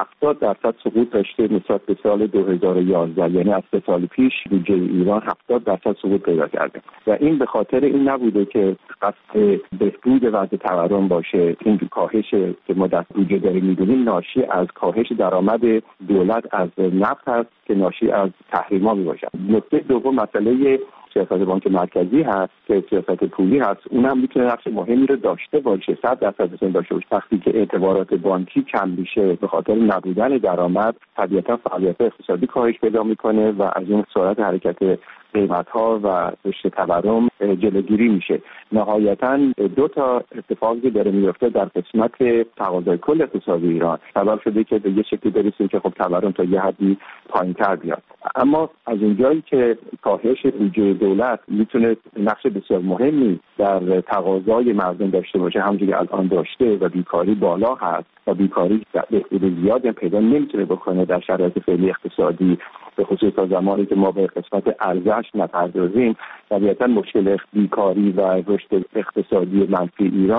70% سقوط داشته نسبت به سال 2011. یعنی از 3 سال پیش بودجه ایران 70% سقوط پیدا کرده و این به خاطر این نبوده که قصد بهبود وضع تورم باشه. این کاهش که ما در بودجه داریم می‌بینیم ناشی از کاهش درآمد دولت از نفت هست که ناشی از تحریم‌ها میباشد. نکته دوم مسئله سیاست بانک مرکزی هست که سیاست پولی هست. اونم میتونه نقش مهمی رو داشته باشه، 100% میتونه داشته باشه. وقتی که اعتبارات بانکی کم میشه به خاطر نبودن درآمد، طبیعتا فعالیت اقتصادی کاهش پیدا میکنه و از اون سرعت حرکت قیمت‌ها و رشد تورم جلوگیری میشه. نهایتاً 2 تا اتفاقی داره میفته در قسمت تقاضای کل اقتصاد ایران، سبب شده که به یه شکلی برسیم که خب تورم تا یه حدی پایین‌تر بیاد. اما از اونجایی که کاهش بودجه دولت میتونه نقش بسیار مهمی در تقاضای مردم داشته باشه، همونجوری که الان داشته و بیکاری بالا هست و بیکاری بهبود زیادی پیدا نمیتونه بکنه در شرایط فعلی اقتصادی، به خصوص تا زمانی که ما به قسمت ارزش نپردازیم، طبیعتا مشکل بیکاری و رشد اقتصادی منفی ایران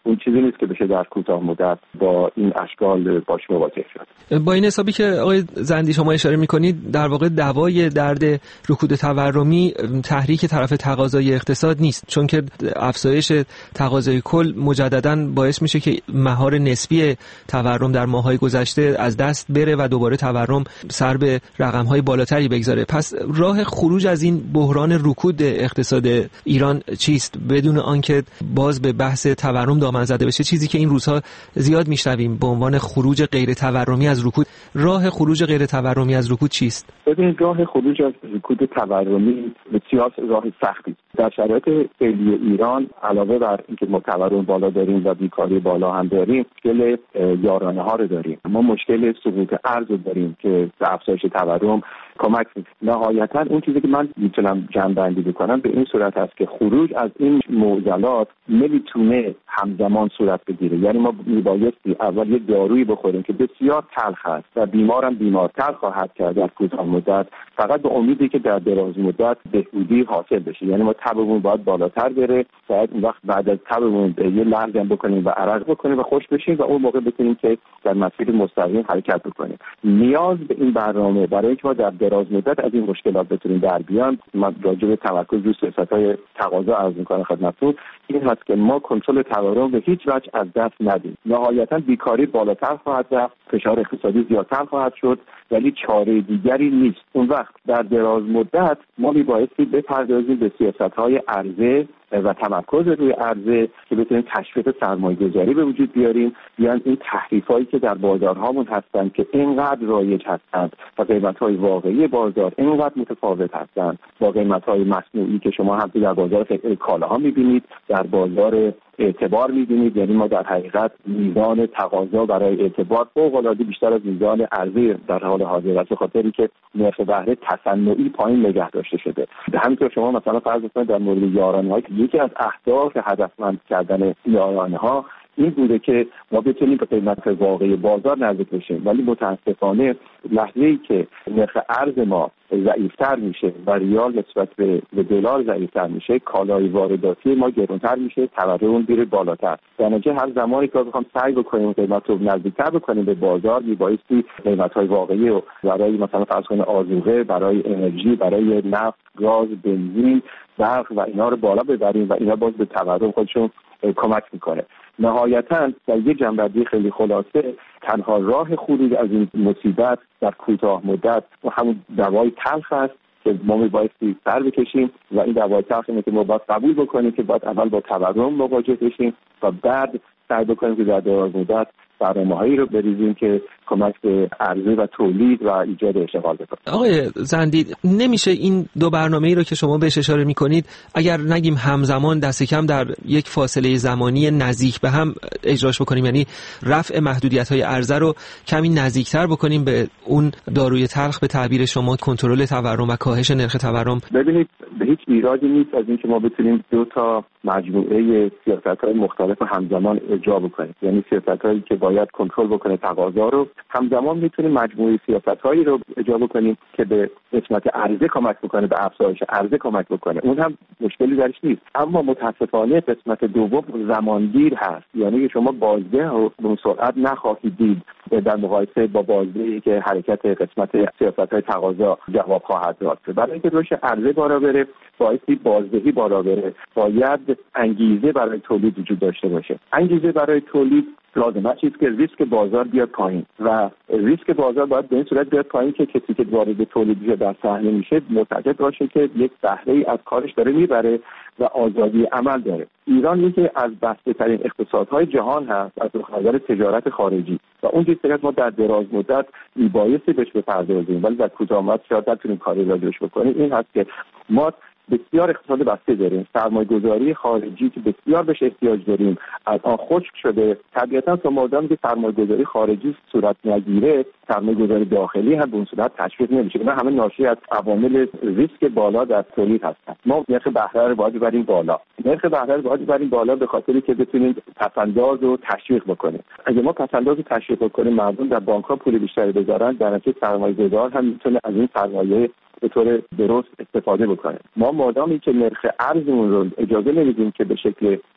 اون چیزی نیست که بشه در کوتاه مدت با این اشکال باش مواجه شد. با این حسابی که آقای زندی شما اشاره می‌کنید، در واقع دوای درد رکود تورمی تحریک طرف تقاضای اقتصاد نیست، چون که افزایش تقاضای کل مجدداً باعث میشه که مهار نسبی تورم در ماه‌های گذشته از دست بره و دوباره تورم سر به رقم‌های بالاتری بگذاره. پس راه خروج از این بحران رکود اقتصاد ایران چیست بدون آنکه باز به بحث تورم دامن زده بشه؟ چیزی که این روزها زیاد میشنویم به عنوان خروج غیر تورمی از رکود. راه خروج غیر تورمی از رکود چیست؟ ببینید، راه خروج از رکود تورمی بسیار راه سختی در شرایط فعلی ایران، علاوه بر اینکه ما تورم بالا داریم و بیکاری بالا هم داریم، مشکل یارانه ها رو داریم. ما مشکل سقوط ارز رو داریم که به افزایش تورم کمک می‌کنه. نهایتاً اون چیزی که من میتونم جمع‌بندی بکنم به این صورت است که خروج از این معضلات نمیتونه همزمان صورت بگیره. یعنی ما میبایستی اول یه دارویی بخوریم که بسیار تلخ است و بیمارم بیمارتر خواهد کرد در کوتاه مدت، فقط به امیدی که در دراز مدت بهبودی حاصل بشه. یعنی ما تبمون باید بالاتر بره، باید اون وقت بعد از تبمون یه لرزی هم بکنیم و عرق بکنیم و خوش بشیم و اون موقع بتونیم که در مسیر مستقیم حرکت بکنیم. نیاز به این برنامه برای اینکه ما در دراز مدت از این مشکلات بتونیم در بیان، من راجع به تمرکز روی سیاست‌های تقاضا عرض می‌کنم خدمتتون، این هست که ما کنترل تورم به هیچ وجه از دست ندیم. نهایتاً بیکاری بالاتر خواهد رفت، فشار اقتصادی زیادتر خواهد شد، ولی چاره دیگری نیست. اون وقت در دراز مدت ما میبایستی بپردازیم به سیاست‌های عرضه و تمرکز روی عرضه که بتونیم تشویق سرمایه‌گذاری به وجود بیاریم، بیان این تحریفایی که در بازارهامون هستن که اینقدر رایج هستند و قیمت‌های واقعی بازار اینقدر متفاوت هستند با قیمت‌های مصنوعی که شما هم در بازار کالاها می‌بینید، در بازار اعتبار می‌بینید. یعنی ما در حقیقت میزان تقاضا برای اعتبار فوق‌العاده بیشتر از میزان عرضه در حال حاضر است، به خاطری که نرخ بهره تصنعی پایین نگه داشته شده. همینطور شما مثلا فرض کنید در مورد یارانه‌ها که یکی از اهداف هدفمند کردن یارانه‌ها این بوده که ما بتونیم به قیمت واقعی بازار نزدیک بشیم، ولی متاسفانه لحظه‌ای که نرخ ارز ما ضعیف‌تر میشه و ریال نسبت به دلار ضعیف‌تر میشه، کالای وارداتی ما گران‌تر میشه، تورم میره بالاتر. در نتیجه هر زمانی که بخوام سعی بکنیم قیمت رو نزدیک‌تر بکنیم به بازار، میبایستی قیمت‌های واقعی رو برای مثلا فرض کنید آذوقه، برای انرژی، برای نفت، گاز، بنزین، برق و اینا رو بالا ببریم و اینا باز به تورم خودشون کمک میکنه. نهایتاً در یه جنبندی خیلی خلاصه، تنها راه خروج از این مصیبت در کوتاه مدت و همون دوای تلخ است که ما میبایستی سر بکشیم و این دوای تلخ اینه که ما باید قبول بکنیم که باید اول با تورم مواجه بشیم و بعد سعی بکنیم که در دراز مدت برنامه‌هایی رو بریزیم که کمک به عرضه و تولید و ایجاد اشتغال بکنه. آقای زندی، نمیشه این دو برنامه‌ای رو که شما بهش اشاره می‌کنید اگر نگیم همزمان دست کم در یک فاصله زمانی نزدیک به هم اجراش بکنیم، یعنی رفع محدودیت‌های عرضه رو کمی نزدیکتر بکنیم به اون داروی تلخ به تعبیر شما، کنترل تورم و کاهش نرخ تورم؟ ببینید، به هیچ ایرادی نیست از اینکه ما بتونیم دو تا مجموعه سیاست‌های مختلف همزمان اجرا بکنیم. یعنی سیاست‌هایی که باید کنترل بکنه تقاضا رو، همزمان میتونیم مجموعه سیاست‌هایی رو اجرا بکنیم که به قسمت عرضه کمک بکنه، به افزایش عرضه کمک بکنه. اون هم مشکلی درش نیست. اما متاسفانه قسمت دوم زمانگیر هست. یعنی شما بازده رو به سرعت نخواهید دید در مقایسه با بازدهی که حرکت قسمت سیاست‌های تقاضا جواب خواهد داد. برای اینکه رشد عرضه بالا بره، بایستی بازدهی بالا بره، باید انگیزه برای تولید وجود داشته باشه. انگیزه برای تولید لازمه چیزی که ریسک بازار بیاد پایین و ریسک بازار باید به این صورت بیاد پایین که کسی که وارد تولید در صحنه میشه معتقد باشه که یک بهره‌ای از کارش داره میبره و آزادی عمل داره. ایران یکی از بسته‌ترین اقتصادهای جهان هست از نظر تجارت خارجی و اون چیزی ما در دراز مدت میبایستی بهش بپردازیم، ولی در کوتاه مدت شاید نتونیم کاری راجعش بکنیم. این هست که ما بسیار اقتصاد بسته داریم، سرمایه‌گذاری خارجی که بسیار بهش احتیاج داریم از آن خشک شده. طبیعتاً تا مادامی که سرمایه‌گذاری خارجی صورت نگیره، سرمایه‌گذاری داخلی هم به اون صورت تشویق نمیشه. اینا همه ناشی از عوامل ریسک بالا در تولید هستن. ما نرخ بهره رو باید ببریم بالا. نرخ بهره رو باید ببریم بالا به خاطری که بتونیم پس‌انداز رو تشویق بکنیم. اگه ما پس‌انداز رو تشویق بکنیم، مردم در بانک‌ها پول بیشتری بذارن، در نتیجه سرمایه‌گذار هم میتونه از این سرمایه به طور درست استفاده بکنه. ما مادامی که نرخ ارزمون رو اجازه نمیدیم که به شکل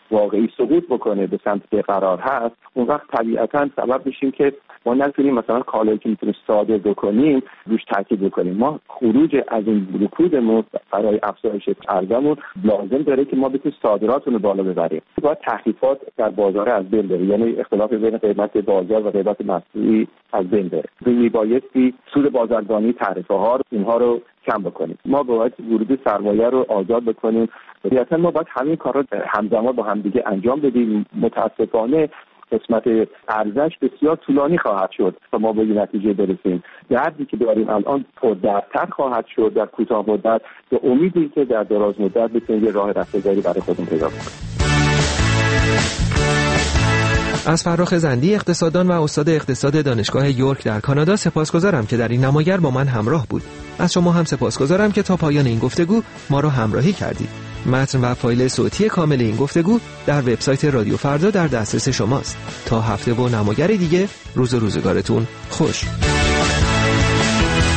واقعی سقوط بکنه به سمت که قرار هست، اون وقت طبیعتاً سبب میشیم که ما نتونیم مثلا کالایی که میتونیم صادر بکنیم روش تاکید بکنیم. ما خروج از این رکودمون برای افزایش ارزمون لازم داره که ما بتونیم صادراتمون رو بالا ببریم. باید تخفیفات در بازار از بین بره، یعنی اختلاف بین قیمت بازار و قیمت مصرفی از بین بره. میبایستی سود بازرگانی تعرفه ها اینها رو کم بکنیم. ما باید ورود سرمایه رو آزاد بکنیم. طبیعتاً ما باید همین کارا همزمان با هم دیگه انجام بدیم. متاسفانه قسمت ارزش بسیار طولانی خواهد شد تا ما به این نتیجه برسیم. دردی که داریم الان پردردتر خواهد شد در کوتاه مدت، به امیدی که در دراز مدت بتونیم یه راه رستگاری برای خودمون پیدا کنیم. از فرخ زندی، اقتصاددان و استاد اقتصاد دانشگاه یورک در کانادا سپاسگزارم که در این نماگر با من همراه بود. از شما هم سپاسگزارم که تا پایان این گفتگو ما را همراهی کردید. متن و فایل صوتی کامل این گفتگو در وبسایت رادیو فردا در دسترس شماست. تا هفته و نماگر دیگه، روز و روزگارتون خوش.